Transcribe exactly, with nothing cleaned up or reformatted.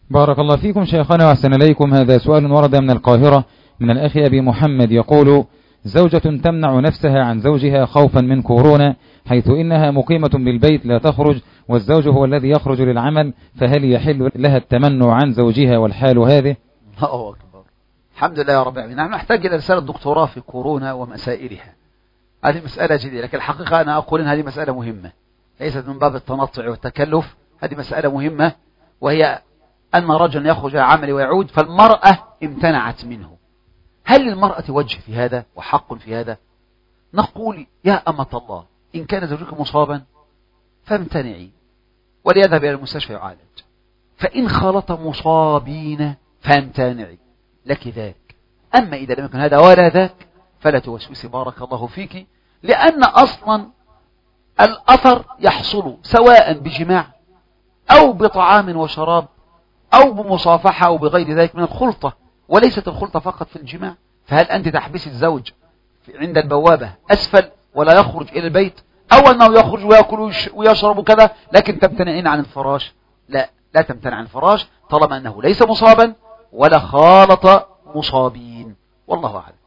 بارك الله فيكم شيخنا وأحسن إليكم. هذا سؤال ورد من القاهرة من الأخ أبي محمد يقول: زوجة تمنع نفسها عن زوجها خوفا من كورونا، حيث إنها مقيمة بالبيت لا تخرج والزوج هو الذي يخرج للعمل، فهل يحل لها التمنع عن زوجها والحال هذه؟ الله أكبر. الحمد لله يا رب العالمين. نحن نحتاج إلى رسالة دكتوراه في كورونا ومسائلها. هذه مسألة جديدة، لكن الحقيقة أنا أقول إن هذه مسألة مهمة، ليست من باب التنطع والتكلف. هذه مسألة مهمة، وهي أن رجل يخرج عمل ويعود، فالمرأة امتنعت منه. هل للمرأة وجه في هذا وحق في هذا؟ نقول: يا أمة الله، إن كان زوجك مصابا فامتنعي وليذهب إلى المستشفى يعالج، فإن خلط مصابين فامتنعي، لك ذاك. أما إذا لم يكن هذا ولا ذاك فلا توسوسي بارك الله فيك، لأن أصلا الأثر يحصل سواء بجماع أو بطعام وشراب أو بمصافحة أو بغير ذلك من الخلطة، وليست الخلطة فقط في الجماع. فهل أنت تحبس الزوج عند البوابة أسفل ولا يخرج إلى البيت، أو أنه يخرج ويأكل ويشرب كذا لكن تمتنعين عن الفراش؟ لا، لا تمتنع عن الفراش طالما أنه ليس مصابا ولا خالط مصابين، والله أعلم.